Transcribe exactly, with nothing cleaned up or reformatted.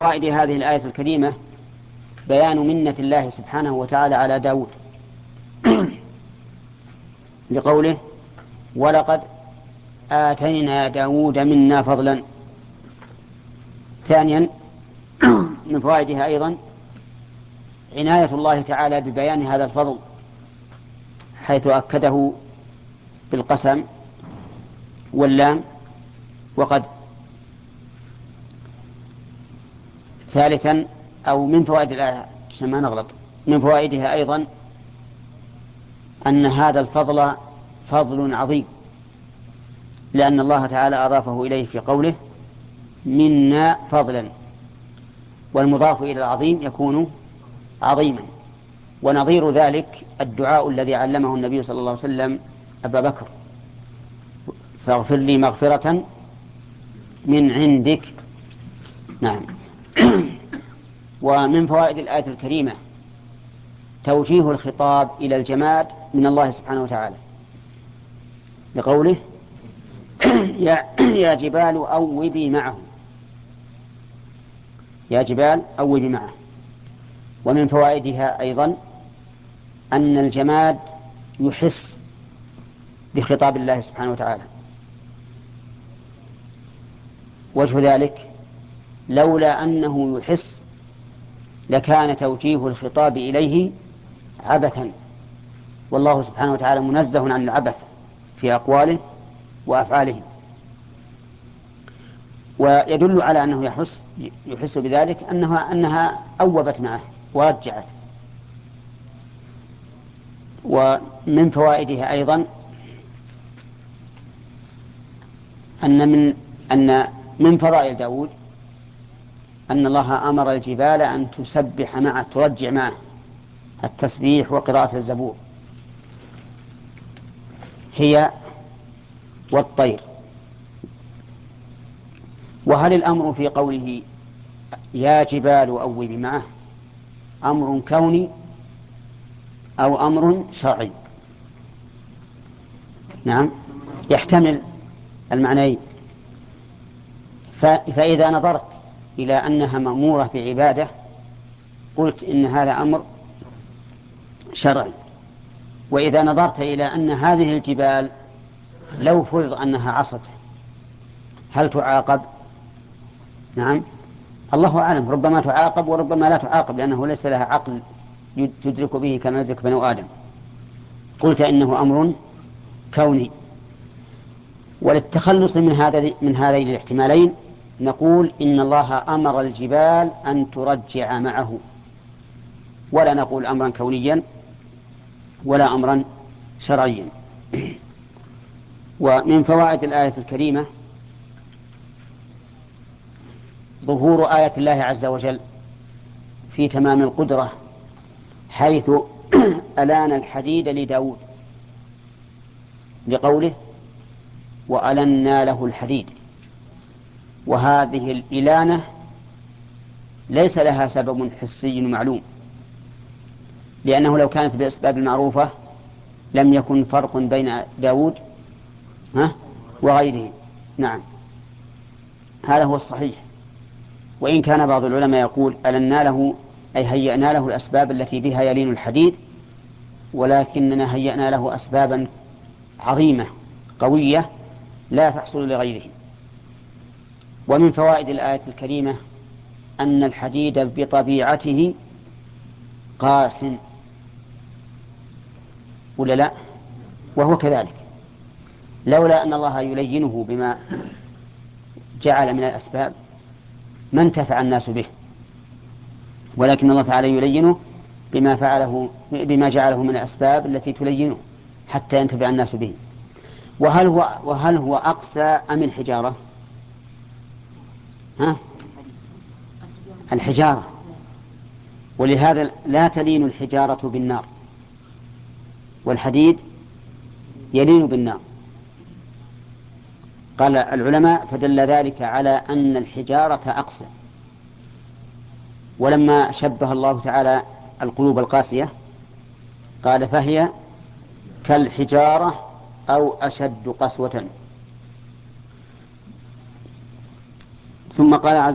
فوائد هذه الآية الكريمة بيان منة الله سبحانه وتعالى على داود لقوله ولقد آتينا داود منا فضلا. ثانيا من فوائدها أيضا عناية الله تعالى ببيان هذا الفضل حيث أكده بالقسم واللام وقد. ثالثا أو من فوائد الآية عشان ما نغلط من فوائدها أيضا أن هذا الفضل فضل عظيم، لأن الله تعالى أضافه إليه في قوله منا فضلا، والمضاف إلى العظيم يكون عظيما. ونظير ذلك الدعاء الذي علمه النبي صلى الله عليه وسلم أبا بكر: فاغفر لي مغفرة من عندك. نعم. ومن فوائد الآية الكريمة توجيه الخطاب إلى الجماد من الله سبحانه وتعالى لقوله يا, يا جبال أوبي معه، يا جبال أوبي معه. ومن فوائدها أيضا أن الجماد يحس بخطاب الله سبحانه وتعالى. وجه ذلك لولا أنه يحس لكان توجيه الخطاب إليه عبثا، والله سبحانه وتعالى منزه عن العبث في أقواله وأفعاله. ويدل على أنه يحس يحس بذلك أنها أنها أوبت معه ورجعت. ومن فوائدها أيضا أن من أن من فضائل داود أن الله أمر الجبال أن تسبح معه ترجع معه التسبيح وقراءة الزبور هي والطير. وهل الأمر في قوله يا جبال أوبي معه أمر كوني أو أمر شرعي؟ نعم، يحتمل المعنيين. فإذا نظرت إلى أنها مأمورة بعبادة قلت إن هذا أمر شرعي. وإذا نظرت إلى أن هذه الجبال لو فرض أنها عصت هل تعاقب؟ نعم، الله أعلم، ربما تعاقب وربما لا تعاقب لأنه ليس لها عقل تدرك به كما يدرك بنو آدم. قلت إنه أمر كوني. وللتخلص من هذا من هذين الاحتمالين نقول إن الله أمر الجبال أن ترجع معه، ولا نقول أمرا كونيا ولا أمرا شرعيا. ومن فوائد الآية الكريمة ظهور آية الله عز وجل في تمام القدرة، حيث ألان الحديد لداود بقوله وألنا له الحديد. وهذه الإلانة ليس لها سبب حسي معلوم، لأنه لو كانت بأسباب المعروفة لم يكن فرق بين داود وغيره. نعم، هذا هو الصحيح. وإن كان بعض العلماء يقول ألنا له أي هيأنا له الأسباب التي بها يلين الحديد، ولكننا هيأنا له أسبابا عظيمة قوية لا تحصل لغيره. ومن فوائد الآية الكريمة أن الحديد بطبيعته قاس، ولا لا؟ وهو كذلك، لولا أن الله يلينه بما جعل من الأسباب ما انتفع الناس به، ولكن الله تعالى يلينه بما فعله بما جعله من الأسباب التي تلينه حتى ينتفع الناس به. وهل هو وهل هو أقسى أم الحجارة؟ ها؟ الحجارة. ولهذا لا تلين الحجارة بالنار، والحديد يلين بالنار. قال العلماء فدل ذلك على أن الحجارة أقسى. ولما شبه الله تعالى القلوب القاسية قال فهي كالحجارة أو أشد قسوة. ثم قال عز